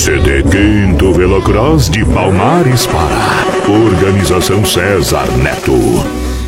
CD Quinto Velocross de Palmares, Pará. Organização César Neto.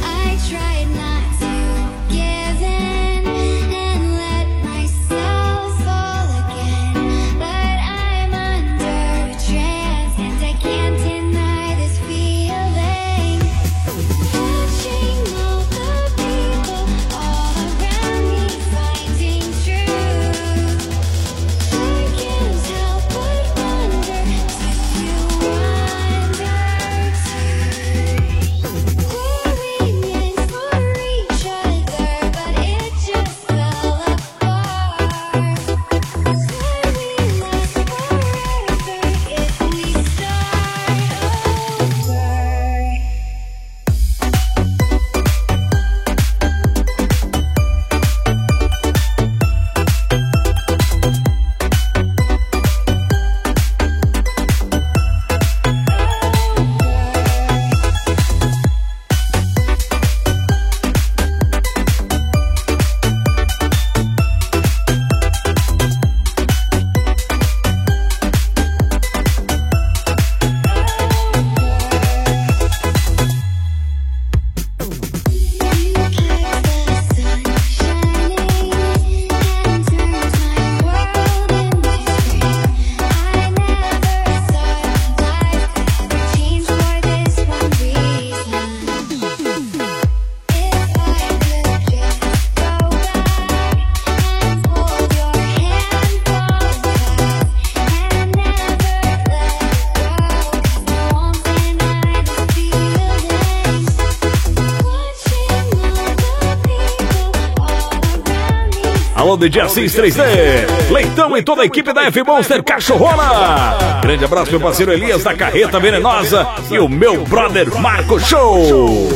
Alô, DJ Assis 3D, Leitão e toda a equipe da F-Monster Cachorrona. Grande abraço, meu parceiro Elias da Carreta Venenosa e o meu brother Marco Show.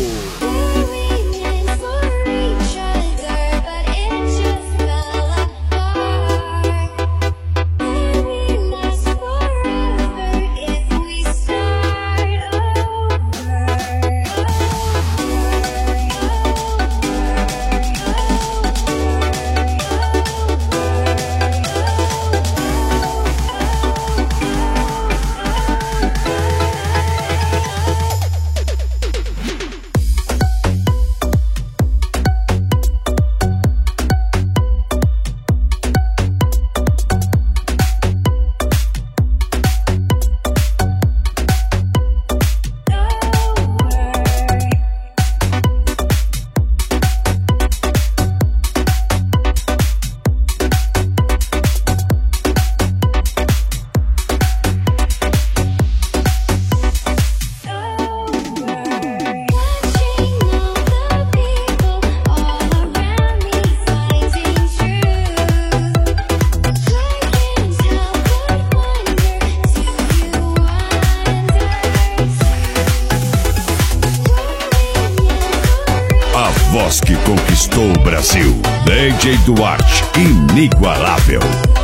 Voz que conquistou o Brasil, DJ Duarte, inigualável.